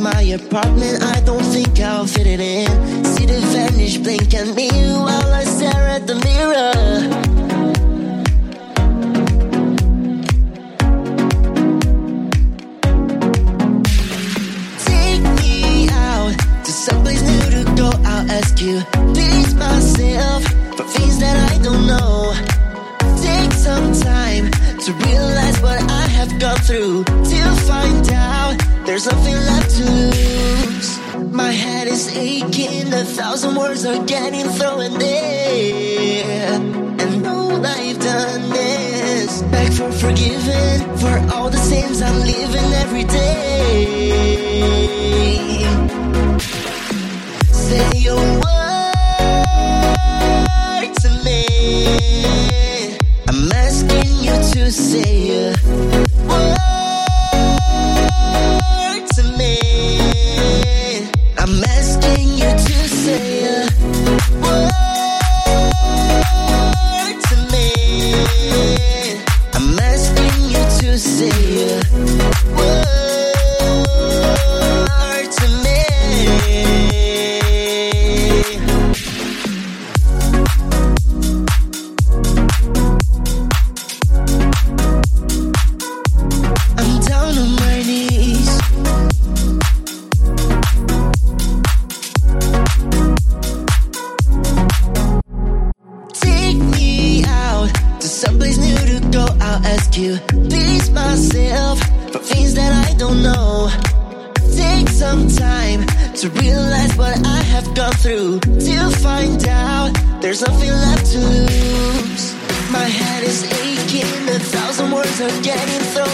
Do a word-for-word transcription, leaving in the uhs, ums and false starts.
my apartment, I don't think I'll fit it in. See the vanish blink at me while I stare at the mirror. Take me out to someplace new to go, I'll ask you. Please myself for things that I don't know. Take some time to realize what I have gone through, till find out there's nothing left to lose. My head is aching, a thousand words are getting thrown there. And all I've done is beg for forgiving for all the sins I'm living every day. Say a word to me, I'm asking you to say a word to me. I'm asking you to say a word to me. I'm asking you to say a word to me. You please myself for things that I don't know. Take some time to realize what I have gone through, till find out there's nothing left to lose. My head is aching, a thousand words are getting thrown